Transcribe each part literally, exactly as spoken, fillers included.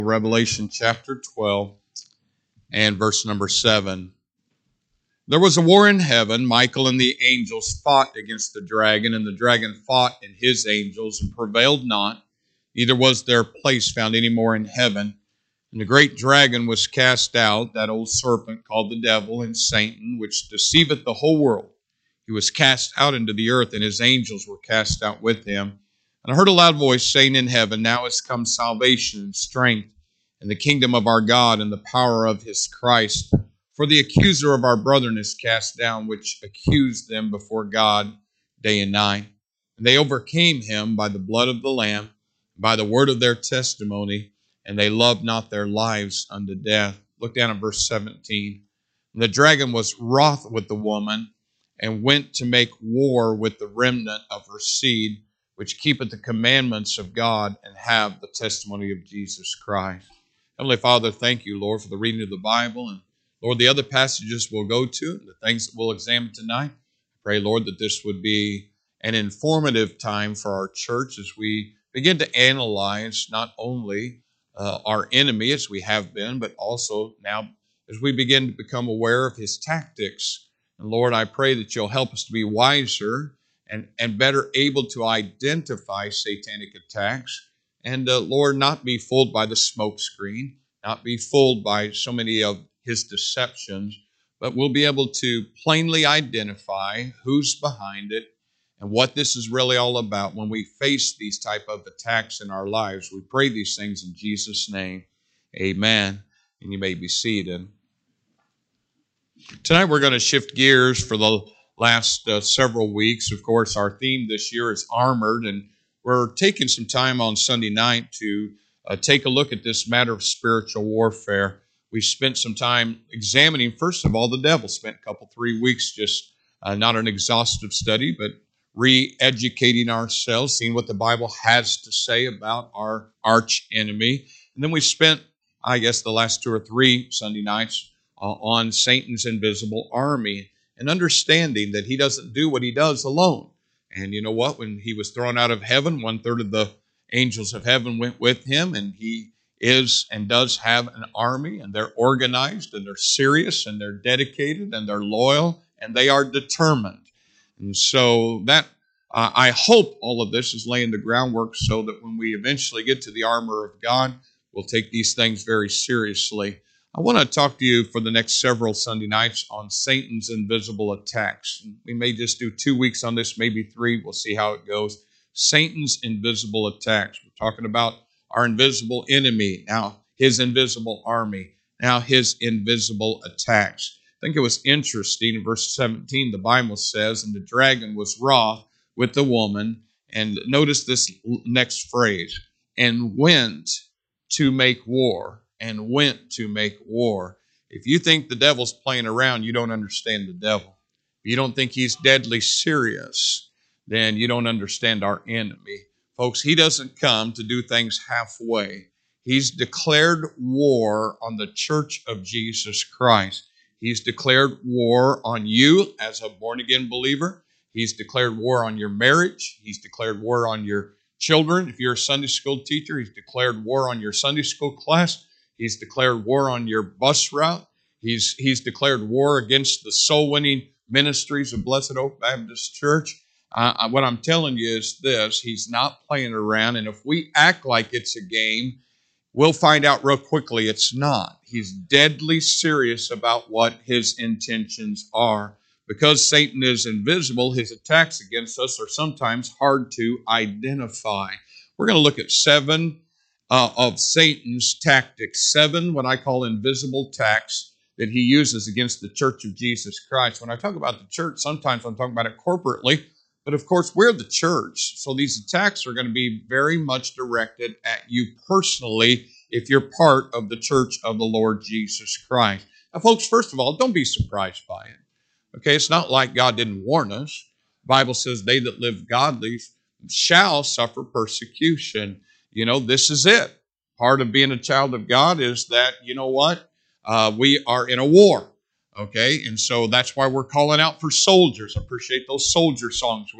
Revelation chapter twelve and verse number seven. There was a war in heaven. Michael and the angels fought against the dragon, and the dragon fought and his angels and prevailed not. Neither was their place found any more in heaven. And the great dragon was cast out, that old serpent called the devil and Satan, which deceiveth the whole world. He was cast out into the earth, and his angels were cast out with him. And I heard a loud voice saying in heaven, Now is come salvation and strength, and the kingdom of our God, and the power of his Christ. For the accuser of our brethren is cast down, which accused them before God day and night. And they overcame him by the blood of the Lamb, by the word of their testimony, and they loved not their lives unto death. Look down at verse seventeen. And the dragon was wroth with the woman, and went to make war with the remnant of her seed, which keepeth the commandments of God, and have the testimony of Jesus Christ. Heavenly Father, thank you, Lord, for the reading of the Bible, and Lord, the other passages we'll go to, and the things that we'll examine tonight. I pray, Lord, that this would be an informative time for our church as we begin to analyze not only uh, our enemy, as we have been, but also now as we begin to become aware of his tactics. And Lord, I pray that you'll help us to be wiser and, and better able to identify satanic attacks. And uh, Lord, not be fooled by the smoke screen, not be fooled by so many of his deceptions, but we'll be able to plainly identify who's behind it and what this is really all about when we face these type of attacks in our lives. We pray these things in Jesus' name. Amen. And you may be seated. Tonight we're going to shift gears for the last uh, several weeks. Of course, our theme this year is armored, and we're taking some time on Sunday night to uh, take a look at this matter of spiritual warfare. We spent some time examining, first of all, the devil. Spent a couple, three weeks just uh, not an exhaustive study, but re-educating ourselves, seeing what the Bible has to say about our arch enemy. And then we spent, I guess, the last two or three Sunday nights uh, on Satan's invisible army and understanding that he doesn't do what he does alone. And you know what? When he was thrown out of heaven, one third of the angels of heaven went with him, and he is and does have an army, and they're organized, and they're serious, and they're dedicated, and they're loyal, and they are determined. And so that, uh, I hope all of this is laying the groundwork so that when we eventually get to the armor of God, we'll take these things very seriously. I want to talk to you for the next several Sunday nights on Satan's invisible attacks. We may just do two weeks on this, maybe three. We'll see how it goes. Satan's invisible attacks. We're talking about our invisible enemy, now his invisible army, now his invisible attacks. I think it was interesting in verse seventeen, the Bible says, and the dragon was wroth with the woman, and notice this next phrase, and went to make war, and went to make war. If you think the devil's playing around, you don't understand the devil. If you don't think he's deadly serious, then you don't understand our enemy. Folks, he doesn't come to do things halfway. He's declared war on the church of Jesus Christ. He's declared war on you as a born-again believer. He's declared war on your marriage. He's declared war on your children. If you're a Sunday school teacher, he's declared war on your Sunday school class. He's declared war on your bus route. He's, he's declared war against the soul-winning ministries of Blessed Oak Baptist Church. Uh, what I'm telling you is this, he's not playing around, and if we act like it's a game, we'll find out real quickly it's not. He's deadly serious about what his intentions are. Because Satan is invisible, his attacks against us are sometimes hard to identify. We're going to look at seven uh, of Satan's tactics, seven what I call invisible attacks that he uses against the church of Jesus Christ. When I talk about the church, sometimes I'm talking about it corporately. But of course, we're the church, so these attacks are going to be very much directed at you personally if you're part of the church of the Lord Jesus Christ. Now, folks, first of all, don't be surprised by it. Okay, it's not like God didn't warn us. The Bible says they that live godly shall suffer persecution. You know, this is it. Part of being a child of God is that, you know what, uh, we are in a war. Okay, and so that's why we're calling out for soldiers. I appreciate those soldier songs we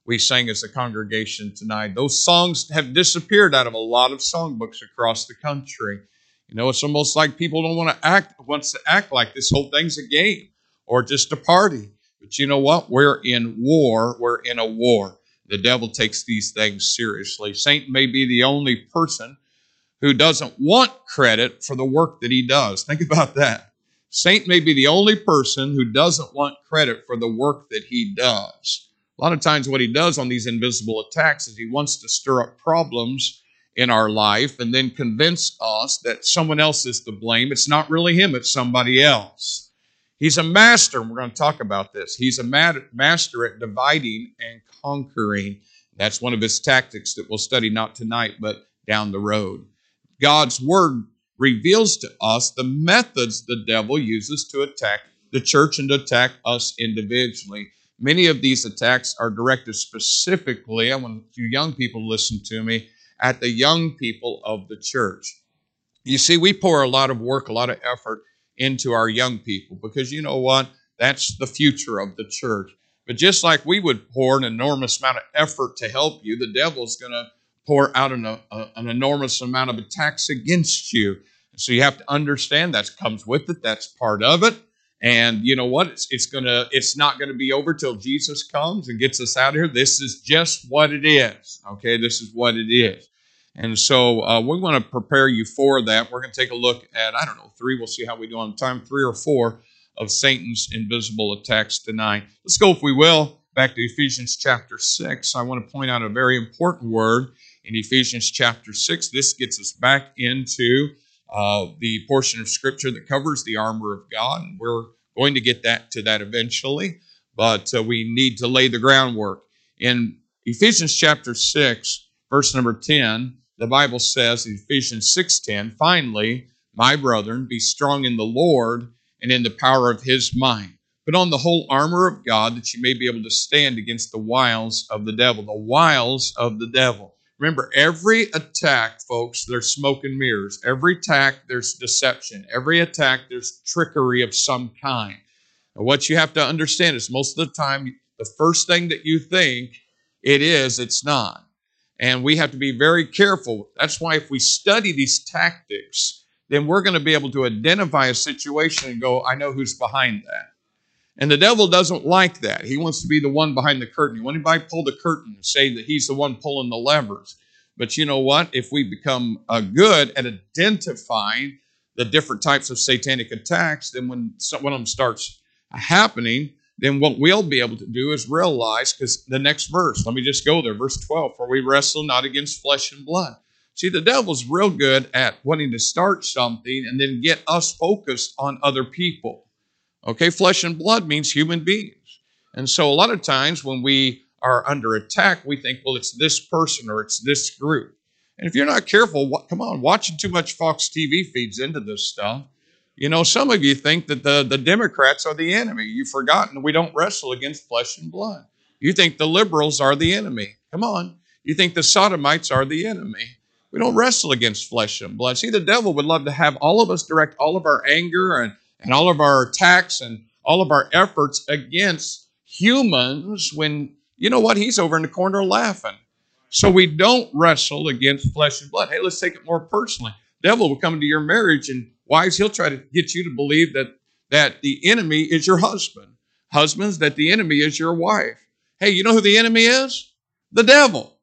we sang as a congregation tonight. Those songs have disappeared out of a lot of songbooks across the country. You know, it's almost like people don't want to act, wants to act like this whole thing's a game or just a party. But you know what? We're in war. We're in a war. The devil takes these things seriously. Satan may be the only person who doesn't want credit for the work that he does. Think about that. Satan may be the only person who doesn't want credit for the work that he does. A lot of times what he does on these invisible attacks is he wants to stir up problems in our life and then convince us that someone else is to blame. It's not really him, it's somebody else. He's a master, and we're going to talk about this. He's a master at dividing and conquering. That's one of his tactics that we'll study not tonight, but down the road. God's word reveals to us the methods the devil uses to attack the church and to attack us individually. Many of these attacks are directed specifically, I want you young people to listen to me, at the young people of the church. You see, we pour a lot of work, a lot of effort into our young people because you know what? That's the future of the church. But just like we would pour an enormous amount of effort to help you, the devil's going to pour out an, a, an enormous amount of attacks against you. So you have to understand that comes with it. That's part of it. And you know what? It's, it's gonna. It's not going to be over till Jesus comes and gets us out of here. This is just what it is. Okay, this is what it is. And so uh, we want to prepare you for that. We're going to take a look at, I don't know, three. We'll see how we do on time, three or four of Satan's invisible attacks tonight. Let's go, if we will, back to Ephesians chapter six. I want to point out a very important word in Ephesians chapter six. This gets us back into uh, the portion of Scripture that covers the armor of God. And we're going to get that to that eventually, but uh, we need to lay the groundwork. In Ephesians chapter six, verse number ten, the Bible says in Ephesians six ten, finally, my brethren, be strong in the Lord and in the power of his might. Put on the whole armor of God that you may be able to stand against the wiles of the devil. The wiles of the devil. Remember, every attack, folks, there's smoke and mirrors. Every attack, there's deception. Every attack, there's trickery of some kind. And what you have to understand is most of the time, the first thing that you think it is, it's not. And we have to be very careful. That's why if we study these tactics, then we're going to be able to identify a situation and go, I know who's behind that. And the devil doesn't like that. He wants to be the one behind the curtain. He wants anybody to pull the curtain and say that he's the one pulling the levers. But you know what? If we become uh, good at identifying the different types of satanic attacks, then when some, one of them starts happening, then what we'll be able to do is realize, because the next verse, let me just go there, verse twelve, for we wrestle not against flesh and blood. See, the devil's real good at wanting to start something and then get us focused on other people. Okay, flesh and blood means human beings. And so a lot of times when we are under attack, we think, well, it's this person or it's this group. And if you're not careful, what, come on, watching too much Fox T V feeds into this stuff. You know, some of you think that the, the Democrats are the enemy. You've forgotten we don't wrestle against flesh and blood. You think the liberals are the enemy. Come on. You think the sodomites are the enemy. We don't wrestle against flesh and blood. See, the devil would love to have all of us direct all of our anger and, and all of our attacks and all of our efforts against humans when, you know what, he's over in the corner laughing. So we don't wrestle against flesh and blood. Hey, let's take it more personally. The devil will come into your marriage, and wives, he'll try to get you to believe that, that the enemy is your husband. Husbands, that the enemy is your wife. Hey, you know who the enemy is? The devil.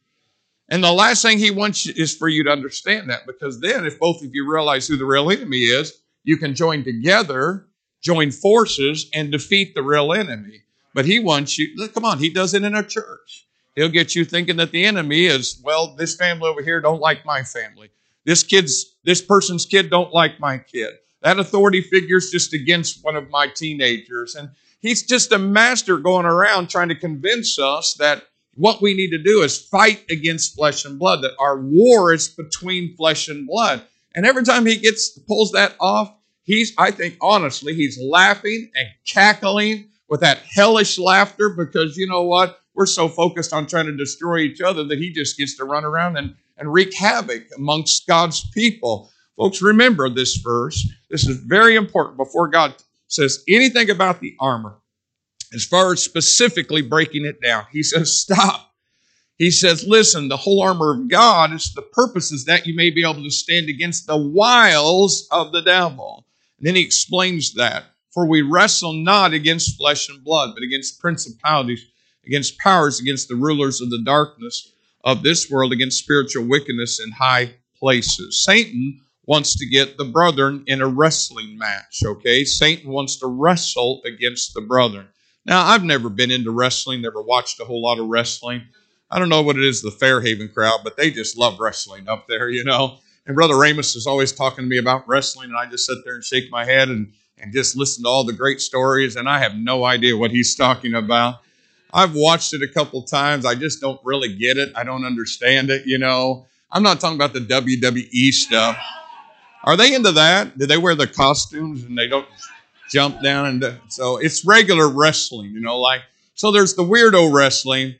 And the last thing he wants is for you to understand that, because then if both of you realize who the real enemy is, you can join together, join forces, and defeat the real enemy. But he wants you, look, come on, he does it in a church. He'll get you thinking that the enemy is, well, this family over here don't like my family. This kid's, this person's kid don't like my kid. That authority figure's just against one of my teenagers. And he's just a master going around trying to convince us that what we need to do is fight against flesh and blood, that our war is between flesh and blood. And every time he gets pulls that off, he's, I think, honestly, he's laughing and cackling with that hellish laughter because, you know what? We're so focused on trying to destroy each other that he just gets to run around and, and wreak havoc amongst God's people. Folks, remember this verse. This is very important before God says anything about the armor. as far as specifically breaking it down, he says, stop. He says, listen, the whole armor of God is the purpose is that you may be able to stand against the wiles of the devil. And then he explains that. For we wrestle not against flesh and blood, but against principalities, against powers, against the rulers of the darkness of this world, against spiritual wickedness in high places. Satan wants to get the brethren in a wrestling match, okay? Satan wants to wrestle against the brethren. Now, I've never been into wrestling, never watched a whole lot of wrestling. I don't know what it is, the Fairhaven crowd, but they just love wrestling up there, you know. And Brother Ramos is always talking to me about wrestling, and I just sit there and shake my head and, and just listen to all the great stories, and I have no idea what he's talking about. I've watched it a couple times. I just don't really get it. I don't understand it, you know. I'm not talking about the W W E stuff. Are they into that? Do they wear the costumes and they don't jump down? And so it's regular wrestling, you know, like, so there's the weirdo wrestling.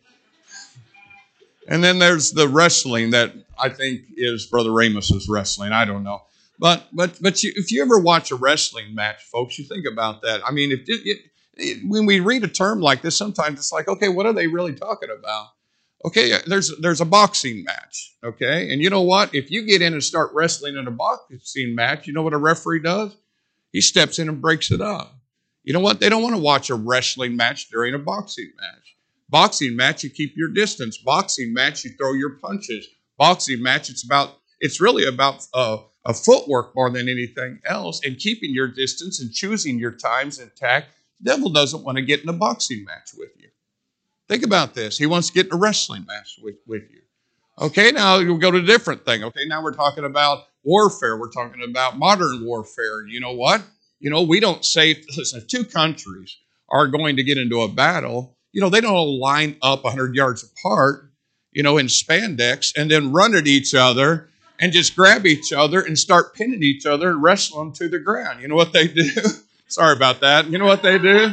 And then there's the wrestling that I think is Brother Ramos's wrestling. I don't know. But but but you, if you ever watch a wrestling match, folks, you think about that. I mean, if it, it, it, when we read a term like this, sometimes it's like, okay, what are they really talking about? Okay, there's there's a boxing match, okay? And you know what? If you get in and start wrestling in a boxing match, you know what a referee does? He steps in and breaks it up. You know what? They don't want to watch a wrestling match during a boxing match. Boxing match, you keep your distance. Boxing match, you throw your punches. Boxing match, it's about it's really about uh, a footwork more than anything else, and keeping your distance and choosing your times and tact. The devil doesn't want to get in a boxing match with you. Think about this. He wants to get in a wrestling match with, with you. Okay, now we'll go to a different thing. Okay, now we're talking about warfare. We're talking about modern warfare. You know what? You know, we don't say, listen, if two countries are going to get into a battle, you know, they don't all line up one hundred yards apart, you know, in spandex and then run at each other and just grab each other and start pinning each other and wrestle them to the ground. You know what they do? Sorry about that. You know what they do?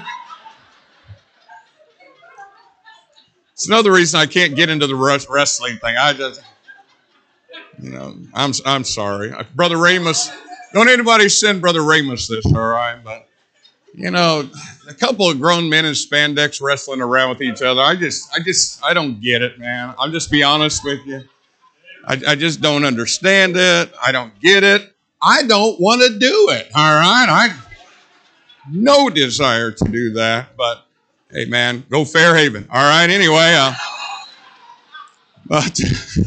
It's another reason I can't get into the wrestling thing. I just, you know, I'm I'm sorry. Brother Ramos, don't anybody send Brother Ramos this, all right? But, you know, a couple of grown men in spandex wrestling around with each other, I just, I just, I don't get it, man. I'll just be honest with you. I, I just don't understand it. I don't get it. I don't want to do it, all right? I have no desire to do that, but hey, man, go Fairhaven. All right, anyway. Uh, but,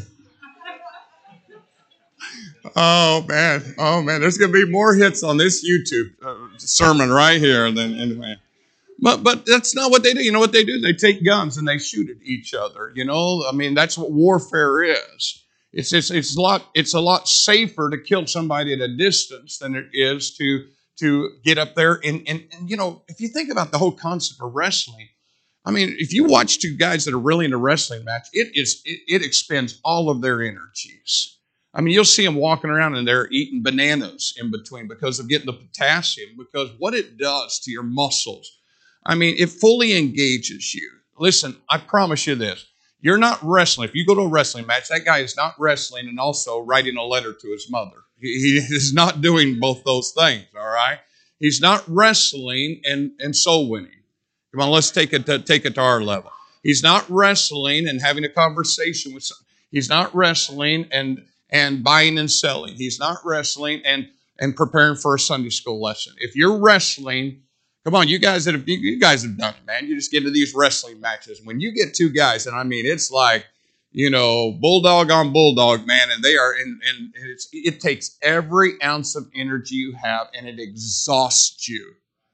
oh, man. Oh, man. There's going to be more hits on this YouTube uh, sermon right here than anyway. But, but that's not what they do. You know what they do? They take guns and they shoot at each other. You know, I mean, that's what warfare is. It's, it's, it's, a lot, it's a lot safer to kill somebody at a distance than it is to to get up there. And, and, and, you know, if you think about the whole concept of wrestling, I mean, if you watch two guys that are really in a wrestling match, it is it, it expends all of their energies. I mean, you'll see them walking around and they're eating bananas in between because of getting the potassium, because what it does to your muscles. I mean, it fully engages you. Listen, I promise you this. You're not wrestling. If you go to a wrestling match, that guy is not wrestling and also writing a letter to his mother. He, he is not doing both those things, all right? He's not wrestling and, and soul winning. Come on, let's take it to, take it to our level. He's not wrestling and having a conversation with someone. He's not wrestling and, and buying and selling. He's not wrestling and, and preparing for a Sunday school lesson. If you're wrestling, come on, you guys that have you guys have done it, man. You just get into these wrestling matches. When you get two guys, and I mean, it's like, you know, bulldog on bulldog, man, and they are, and, and it's, it takes every ounce of energy you have, and it exhausts you.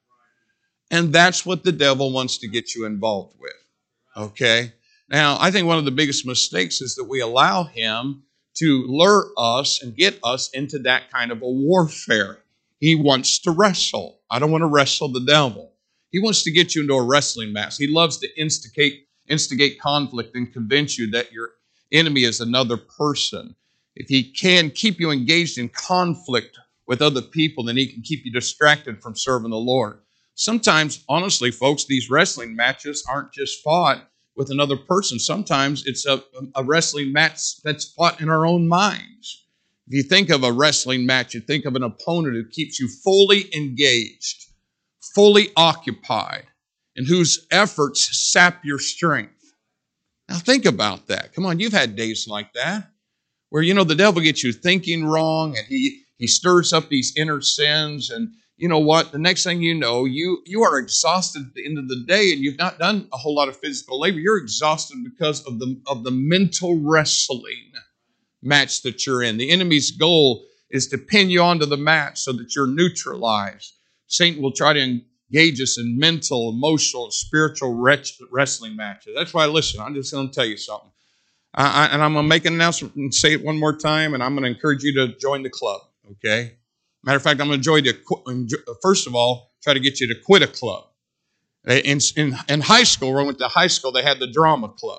And that's what the devil wants to get you involved with, okay? Now, I think one of the biggest mistakes is that we allow him to lure us and get us into that kind of a warfare. He wants to wrestle. I don't want to wrestle the devil. He wants to get you into a wrestling match. He loves to instigate instigate conflict and convince you that your enemy is another person. If he can keep you engaged in conflict with other people, then he can keep you distracted from serving the Lord. Sometimes, honestly, folks, these wrestling matches aren't just fought with another person. Sometimes it's a, a wrestling match that's fought in our own minds. If you think of a wrestling match, you think of an opponent who keeps you fully engaged, fully occupied, and whose efforts sap your strength. Now think about that. Come on, you've had days like that where, you know, the devil gets you thinking wrong, and he, he stirs up these inner sins, and you know what? The next thing you know, you, you are exhausted at the end of the day, and you've not done a whole lot of physical labor. You're exhausted because of the, of the mental wrestling match that you're in. The enemy's goal is to pin you onto the mat so that you're neutralized. Satan will try to engage us in mental, emotional, spiritual wrestling matches. That's why, listen, I'm just going to tell you something. I, I, and I'm going to make an announcement and say it one more time, and I'm going to encourage you to join the club, okay? Matter of fact, I'm going to enjoy to, first of all, try to get you to quit a club. In, in, in high school, when I went to high school, they had the drama club.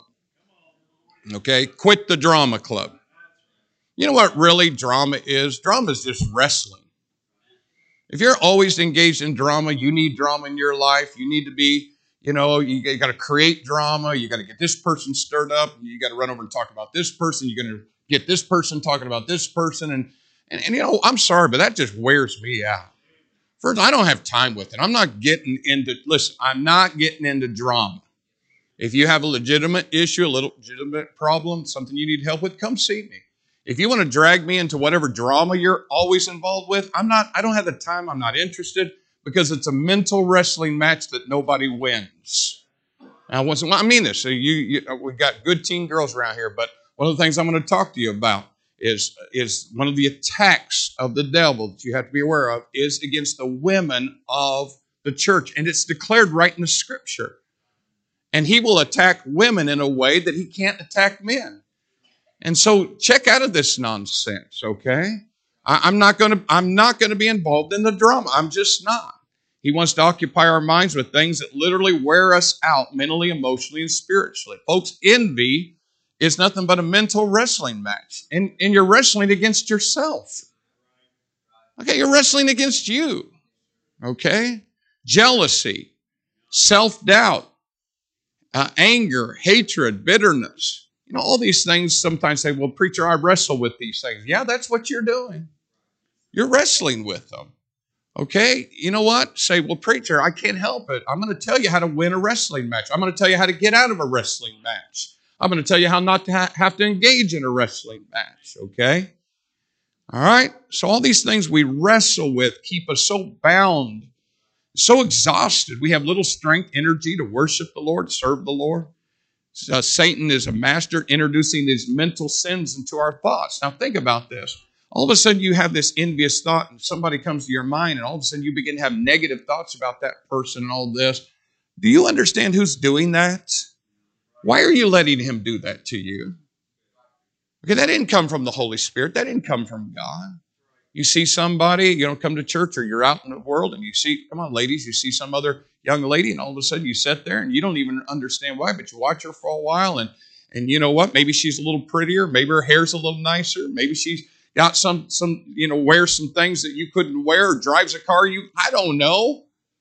Okay, quit the drama club. You know what really drama is? Drama is just wrestling. If you're always engaged in drama, you need drama in your life. You need to be, you know, you, you got to create drama. You got to get this person stirred up. You got to run over and talk about this person. You're going to get this person talking about this person. And, and, and, you know, I'm sorry, but that just wears me out. First, I don't have time with it. I'm not getting into, listen, I'm not getting into drama. If you have a legitimate issue, a little legitimate problem, something you need help with, come see me. If you want to drag me into whatever drama you're always involved with, I'm not, I don't have the time. I'm not interested, because it's a mental wrestling match that nobody wins. Now, once in a while, I mean this. So you, you, we've got good teen girls around here, but one of the things I'm going to talk to you about is, is one of the attacks of the devil that you have to be aware of is against the women of the church. And it's declared right in the scripture. And he will attack women in a way that he can't attack men. And so check out of this nonsense, okay? I, I'm not going to I'm not going to be involved in the drama. I'm just not. He wants to occupy our minds with things that literally wear us out mentally, emotionally, and spiritually. Folks, envy is nothing but a mental wrestling match. And, and you're wrestling against yourself. Okay, you're wrestling against you. Okay? Jealousy, self-doubt, uh, anger, hatred, bitterness. You know, all these things sometimes say, well, preacher, I wrestle with these things. Yeah, that's what you're doing. You're wrestling with them. Okay? You know what? Say, well, preacher, I can't help it. I'm going to tell you how to win a wrestling match. I'm going to tell you how to get out of a wrestling match. I'm going to tell you how not to ha- have to engage in a wrestling match. Okay? All right? So all these things we wrestle with keep us so bound, so exhausted. We have little strength, energy to worship the Lord, serve the Lord. Uh, Satan is a master introducing these mental sins into our thoughts. Now think about this. All of a sudden you have this envious thought and somebody comes to your mind, and all of a sudden you begin to have negative thoughts about that person and all this. Do you understand who's doing that? Why are you letting him do that to you? Okay, that didn't come from the Holy Spirit. That didn't come from God. You see somebody, you don't come to church, or you're out in the world and you see, come on ladies, you see some other young lady, and all of a sudden you sit there and you don't even understand why, but you watch her for a while, and and you know what? Maybe she's a little prettier, maybe her hair's a little nicer, maybe she's got some, some you know, wears some things that you couldn't wear, or drives a car you, I don't know.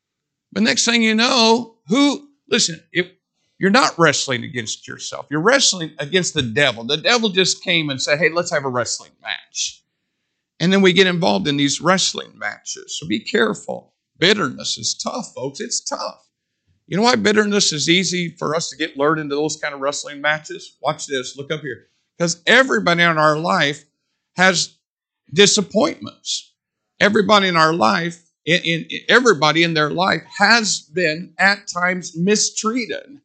But next thing you know, who, listen, if you're not wrestling against yourself, you're wrestling against the devil. The devil just came and said, hey, let's have a wrestling match. And then we get involved in these wrestling matches. So be careful. Bitterness is tough, folks. It's tough. You know why bitterness is easy for us to get lured into those kind of wrestling matches? Watch this. Look up here. Because everybody in our life has disappointments. Everybody in our life, in, in, everybody in their life has been at times mistreated,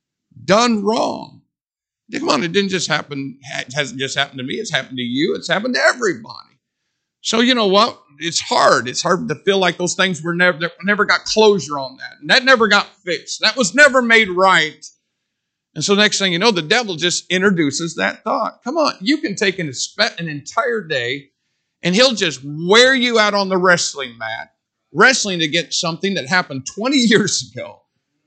done wrong. Come on, it didn't just happen. It hasn't just happened to me. It's happened to you. It's happened to everybody. So you know what? It's hard. It's hard to feel like those things were never, never got closure on that. And that never got fixed. That was never made right. And so next thing you know, the devil just introduces that thought. Come on, you can take an, an entire day and he'll just wear you out on the wrestling mat, wrestling against something that happened twenty years ago.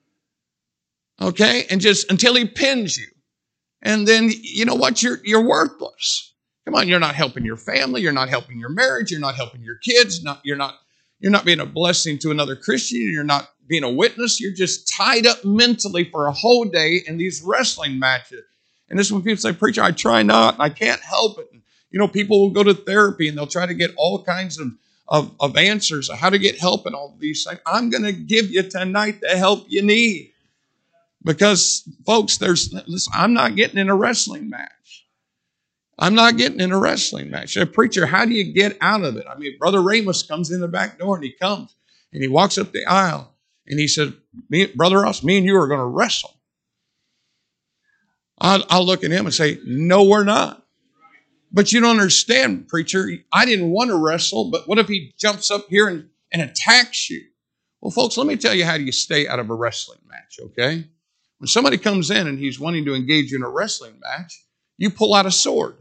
Okay? And just until he pins you. And then, you know what? You're, you're worthless. Come on, you're not helping your family. You're not helping your marriage. You're not helping your kids. Not, you're not, you're not being a blessing to another Christian. You're not being a witness. You're just tied up mentally for a whole day in these wrestling matches. And this is when people say, preacher, I try not. I can't help it. And, you know, people will go to therapy and they'll try to get all kinds of, of, of answers, how to get help and all of these things. I'm going to give you tonight the help you need. Because, folks, there's listen, I'm not getting in a wrestling match. I'm not getting in a wrestling match. Say, preacher, how do you get out of it? I mean, Brother Ramos comes in the back door, and he comes, and he walks up the aisle, and he said, me, Brother Ross, me and you are going to wrestle. I'll, I'll look at him and say, no, we're not. But you don't understand, preacher. I didn't want to wrestle, but what if he jumps up here and, and attacks you? Well, folks, let me tell you how do you stay out of a wrestling match, okay? When somebody comes in and he's wanting to engage you in a wrestling match, you pull out a sword.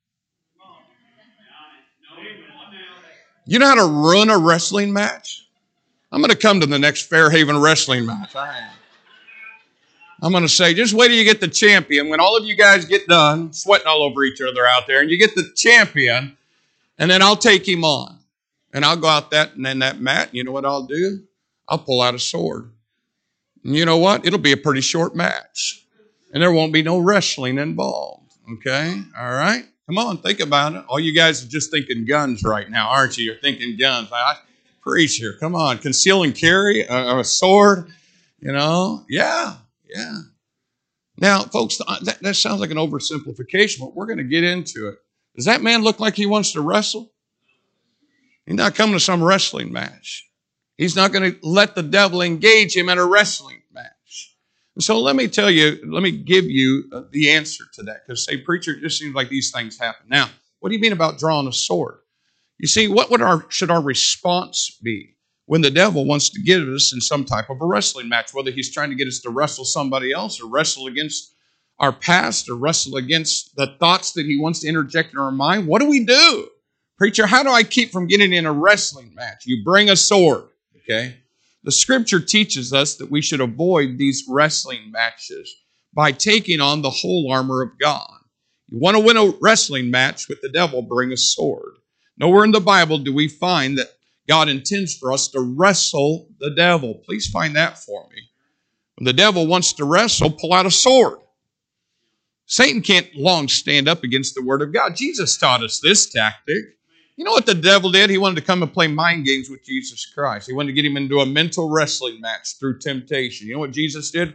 You know how to run a wrestling match? I'm going to come to the next Fairhaven wrestling match. I am. I'm going to say, just wait till you get the champion. When all of you guys get done sweating all over each other out there, and you get the champion, and then I'll take him on. And I'll go out that and then that mat, and you know what I'll do? I'll pull out a sword. And you know what? It'll be a pretty short match. And there won't be no wrestling involved. Okay? All right? Come on, think about it. All you guys are just thinking guns right now, aren't you? You're thinking guns. I, preacher, come on. Conceal and carry a, a sword. You know? Yeah. Yeah. Now, folks, that, that sounds like an oversimplification, but we're going to get into it. Does that man look like he wants to wrestle? He's not coming to some wrestling match. He's not going to let the devil engage him in a wrestling match. And so let me tell you, let me give you the answer to that. Because, say, preacher, it just seems like these things happen. Now, what do you mean about drawing a sword? You see, what would our should our response be when the devil wants to get us in some type of a wrestling match, whether he's trying to get us to wrestle somebody else or wrestle against our past or wrestle against the thoughts that he wants to interject in our mind? What do we do? Preacher, how do I keep from getting in a wrestling match? You bring a sword, okay? The scripture teaches us that we should avoid these wrestling matches by taking on the whole armor of God. You want to win a wrestling match with the devil, bring a sword. Nowhere in the Bible do we find that God intends for us to wrestle the devil. Please find that for me. When the devil wants to wrestle, pull out a sword. Satan can't long stand up against the word of God. Jesus taught us this tactic. You know what the devil did? He wanted to come and play mind games with Jesus Christ. He wanted to get him into a mental wrestling match through temptation. You know what Jesus did?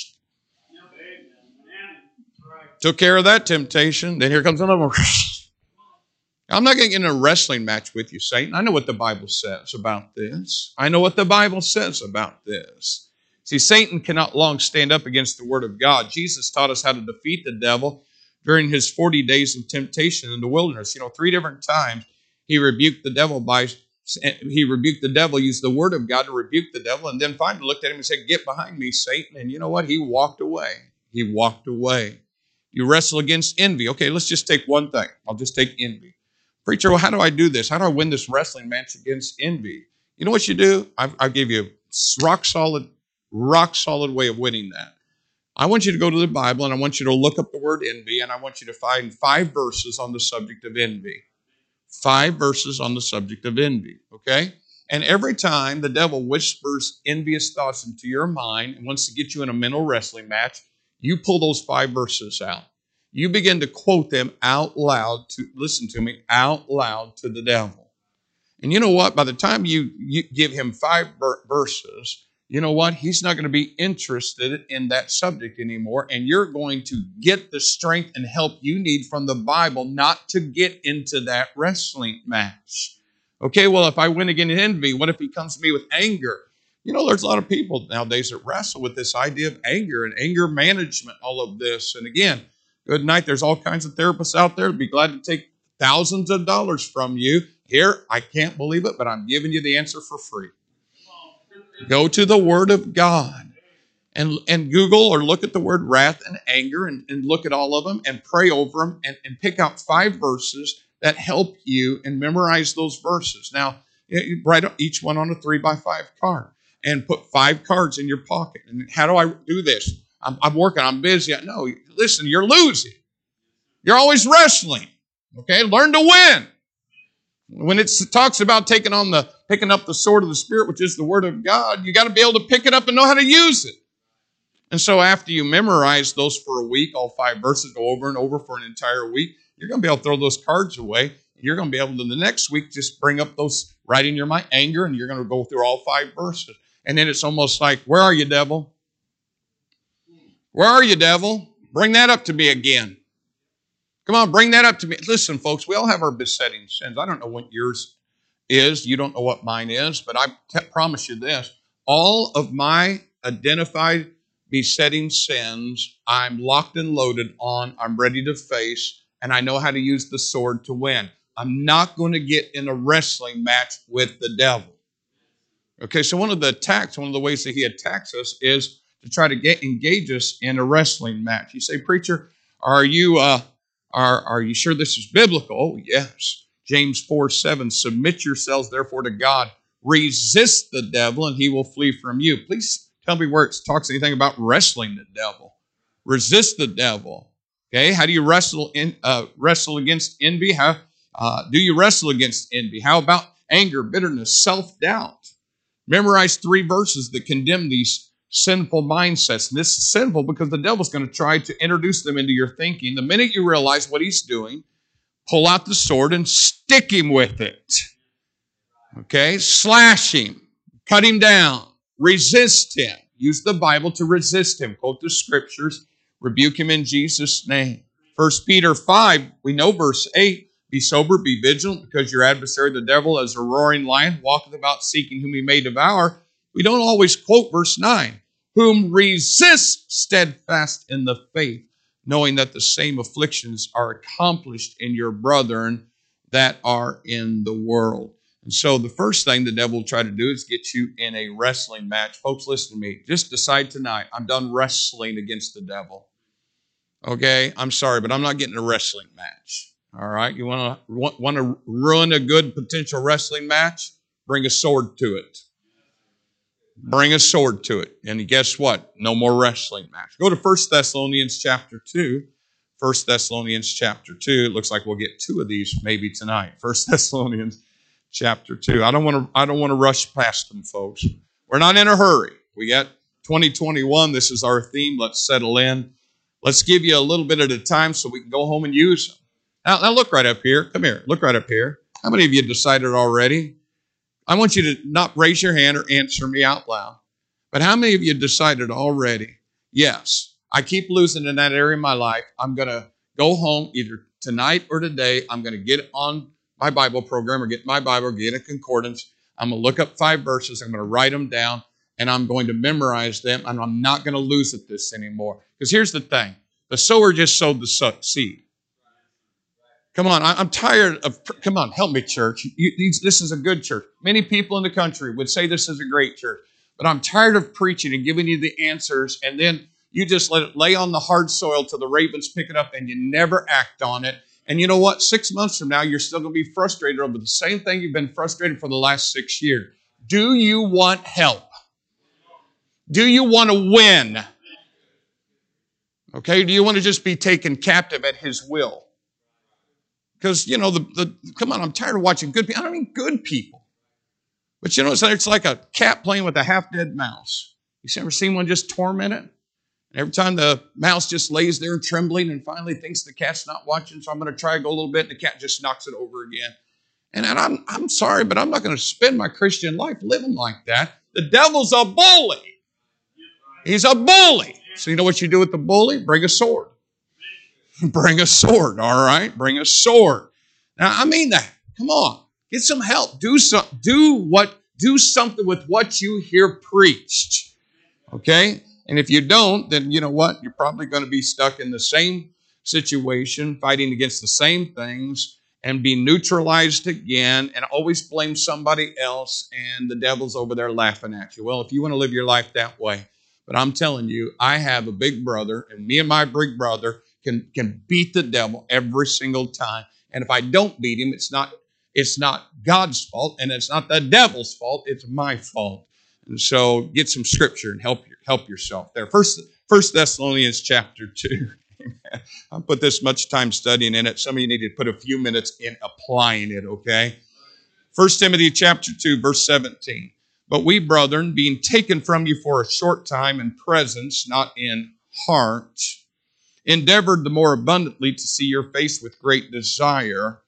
Took care of that temptation. Then here comes another one. I'm not going to get in a wrestling match with you, Satan. I know what the Bible says about this. I know what the Bible says about this. See, Satan cannot long stand up against the word of God. Jesus taught us how to defeat the devil during his forty days of temptation in the wilderness. You know, three different times he rebuked the devil by, he rebuked the devil, used the word of God to rebuke the devil, and then finally looked at him and said, "Get behind me, Satan." And you know what? He walked away. He walked away. You wrestle against envy. Okay, let's just take one thing. I'll just take envy. Preacher, well, how do I do this? How do I win this wrestling match against envy? You know what you do? I've, I'll give you a rock solid, rock solid way of winning that. I want you to go to the Bible, and I want you to look up the word envy, and I want you to find five verses on the subject of envy. Five verses on the subject of envy, okay? And every time the devil whispers envious thoughts into your mind and wants to get you in a mental wrestling match, you pull those five verses out. You begin to quote them out loud to, listen to me, out loud to the devil. And you know what? By the time you, you give him five verses, you know what? He's not going to be interested in that subject anymore, and you're going to get the strength and help you need from the Bible not to get into that wrestling match. Okay, well, if I win against envy, what if he comes to me with anger? You know, there's a lot of people nowadays that wrestle with this idea of anger and anger management, all of this. And again, good night. There's all kinds of therapists out there who'd be glad to take thousands of dollars from you. Here, I can't believe it, but I'm giving you the answer for free. Go to the Word of God and, and Google or look at the word wrath and anger and, and look at all of them and pray over them and, and pick out five verses that help you and memorize those verses. Now, you write each one on a three by five card and put five cards in your pocket. And how do I do this? I'm, I'm working. I'm busy. No, listen, you're losing. You're always wrestling. Okay, learn to win. When it talks about taking on the picking up the sword of the Spirit, which is the Word of God, you got to be able to pick it up and know how to use it. And so after you memorize those for a week, all five verses, go over and over for an entire week, you're going to be able to throw those cards away, You're going to be able to the next week just bring up those right in your mind, anger, and you're going to go through all five verses. And then it's almost like, where are you, devil? Where are you, devil? Bring that up to me again. Come on, bring that up to me. Listen, folks, we all have our besetting sins. I don't know what yours is. You don't know what mine is, but I t- promise you this. All of my identified besetting sins, I'm locked and loaded on. I'm ready to face, and I know how to use the sword to win. I'm not going to get in a wrestling match with the devil. Okay, so one of the attacks, one of the ways that he attacks us is to try to get engage us in a wrestling match. You say, preacher, are you uh, are are you sure this is biblical? Oh, yes. James four seven, submit yourselves therefore to God. Resist the devil and he will flee from you. Please tell me where it talks anything about wrestling the devil. Resist the devil. Okay, how do you wrestle in uh, wrestle against envy? How uh, do you wrestle against envy? How about anger, bitterness, self-doubt? Memorize three verses that condemn these sinful mindsets. And this is sinful because the devil's going to try to introduce them into your thinking. The minute you realize what he's doing, pull out the sword and stick him with it. Okay? Slash him. Cut him down. Resist him. Use the Bible to resist him. Quote the scriptures. Rebuke him in Jesus' name. First Peter five, we know verse eight. Be sober, be vigilant, because your adversary, the devil, as a roaring lion, walketh about seeking whom he may devour. We don't always quote verse nine. Whom resist steadfast in the faith, knowing that the same afflictions are accomplished in your brethren that are in the world. And so the first thing the devil will try to do is get you in a wrestling match. Folks, listen to me. Just decide tonight, I'm done wrestling against the devil. Okay? I'm sorry, but I'm not getting a wrestling match. All right? You want to want, want to ruin a good potential wrestling match? Bring a sword to it. Bring a sword to it. And guess what? No more wrestling match. Go to First Thessalonians chapter two. First Thessalonians chapter two. It looks like we'll get two of these maybe tonight. First Thessalonians chapter two. I don't want to I don't want to rush past them, folks. We're not in a hurry. We got twenty twenty-one. This is our theme. Let's settle in. Let's give you a little bit at a time so we can go home and use them. Now, now look right up here. Come here. Look right up here. How many of you decided already? I want you to not raise your hand or answer me out loud. But how many of you decided already, yes, I keep losing in that area of my life. I'm going to go home either tonight or today. I'm going to get on my Bible program or get my Bible, get a concordance. I'm going to look up five verses. I'm going to write them down, and I'm going to memorize them, and I'm not going to lose at this anymore. Because here's the thing. The sower just sowed the seed. Come on, I'm tired of, come on, help me, church. You, these, this is a good church. Many people in the country would say this is a great church, but I'm tired of preaching and giving you the answers, and then you just let it lay on the hard soil till the ravens pick it up, and you never act on it. And you know what? Six months from now, you're still going to be frustrated over the same thing you've been frustrated for the last six years. Do you want help? Do you want to win? Okay, do you want to just be taken captive at his will? Because, you know, the, the come on, I'm tired of watching good people. I don't mean good people. But, you know, it's, it's like a cat playing with a half-dead mouse. You ever seen one just torment it? And every time the mouse just lays there trembling and finally thinks the cat's not watching, so I'm going to try to go a little bit, and the cat just knocks it over again. And, and I'm, I'm sorry, but I'm not going to spend my Christian life living like that. The devil's a bully. He's a bully. So you know what you do with the bully? Bring a sword. Bring a sword, all right? Bring a sword. Now, I mean that. Come on. Get some help. Do some, do what, do something with what you hear preached. Okay? And if you don't, then you know what? You're probably going to be stuck in the same situation, fighting against the same things, and be neutralized again, and always blame somebody else, and the devil's over there laughing at you. Well, if you want to live your life that way, but I'm telling you, I have a big brother, and me and my big brother can, can beat the devil every single time. And if I don't beat him, it's not, it's not God's fault, and it's not the devil's fault, it's my fault. And so get some scripture and help help yourself there. First, First Thessalonians chapter two. I put this much time studying in it. Some of you need to put a few minutes in applying it, okay? First Timothy chapter two, verse seventeen. But we, brethren, being taken from you for a short time in presence, not in heart, endeavored the more abundantly to see your face with great desire,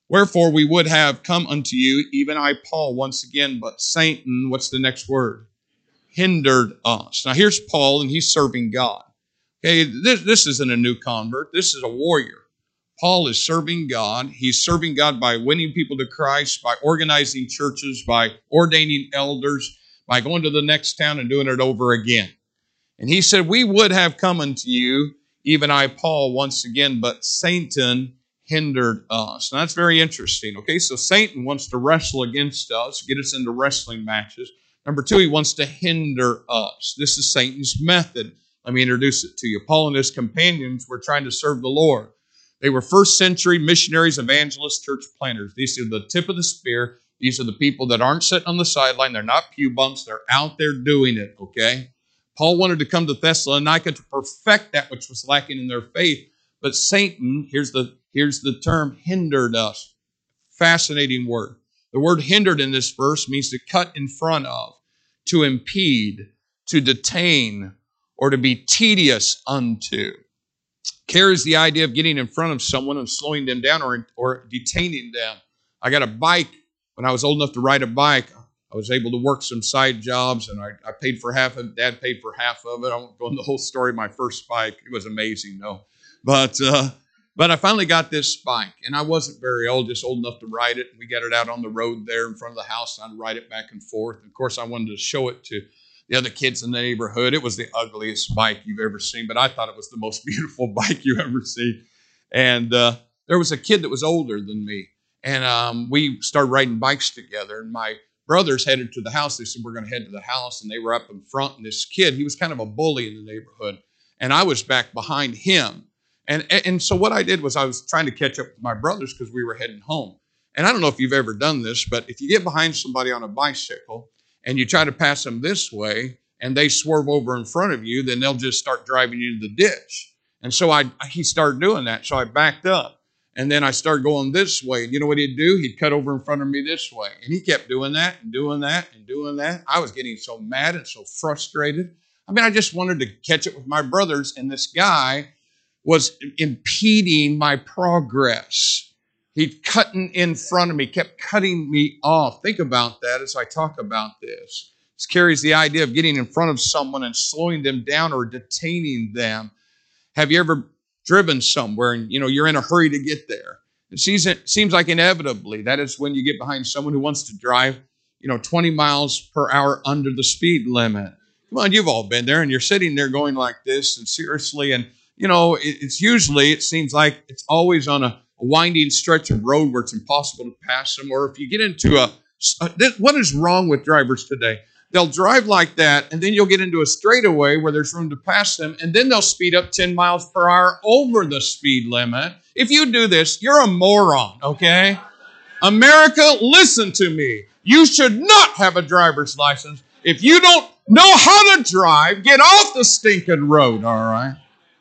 Wherefore we would have come unto you, even I, Paul, once again, but Satan, what's the next word? Hindered us. Now here's Paul, and he's serving God. Okay, this, this isn't a new convert. This is a warrior. Paul is serving God. He's serving God by winning people to Christ, by organizing churches, by ordaining elders, by going to the next town and doing it over again. And he said, we would have come unto you, even I, Paul, once again, but Satan hindered us. Now that's very interesting. Okay, so Satan wants to wrestle against us, get us into wrestling matches. Number two, he wants to hinder us. This is Satan's method. Let me introduce it to you. Paul and his companions were trying to serve the Lord. They were first century missionaries, evangelists, church planters. These are the tip of the spear. These are the people that aren't sitting on the sideline. They're not pew bumps. They're out there doing it, okay? Paul wanted to come to Thessalonica to perfect that which was lacking in their faith. But Satan, here's the, here's the term, hindered us. Fascinating word. The word hindered in this verse means to cut in front of, to impede, to detain, or to be tedious unto. Carries the idea of getting in front of someone and slowing them down or, or detaining them. I got a bike. When I was old enough to ride a bike, I was able to work some side jobs, and I, I paid for half of it. Dad paid for half of it. I won't go into the whole story of my first bike. It was amazing, though. But, uh, but I finally got this bike, and I wasn't very old, just old enough to ride it. We got it out on the road there in front of the house, and I'd ride it back and forth. And of course, I wanted to show it to the other kids in the neighborhood. It was the ugliest bike you've ever seen, but I thought it was the most beautiful bike you ever seen. And uh, there was a kid that was older than me, and um, we started riding bikes together. And my brothers headed to the house. They said, we're going to head to the house, and they were up in front. And this kid, he was kind of a bully in the neighborhood, and I was back behind him. And, and so what I did was I was trying to catch up with my brothers because we were heading home. And I don't know if you've ever done this, but if you get behind somebody on a bicycle, and you try to pass them this way, and they swerve over in front of you, then they'll just start driving you to the ditch. And so I, he started doing that, so I backed up. And then I started going this way. And you know what he'd do? He'd cut over in front of me this way. And he kept doing that and doing that and doing that. I was getting so mad and so frustrated. I mean, I just wanted to catch up with my brothers, and this guy was impeding my progress. He'd cutting in front of me, kept cutting me off. Think about that as I talk about this. This carries the idea of getting in front of someone and slowing them down or detaining them. Have you ever driven somewhere and you know you're in a hurry to get there? It seems, it seems like inevitably that is when you get behind someone who wants to drive, you know, twenty miles per hour under the speed limit. Come on, you've all been there, and you're sitting there going like this, and seriously, and you know, it, it's usually, it seems like it's always on a a winding stretch of road where it's impossible to pass them. Or if you get into a, a, what is wrong with drivers today? They'll drive like that, and then you'll get into a straightaway where there's room to pass them, and then they'll speed up ten miles per hour over the speed limit. If you do this, you're a moron, okay? America, listen to me. You should not have a driver's license. If you don't know how to drive, get off the stinking road, all right?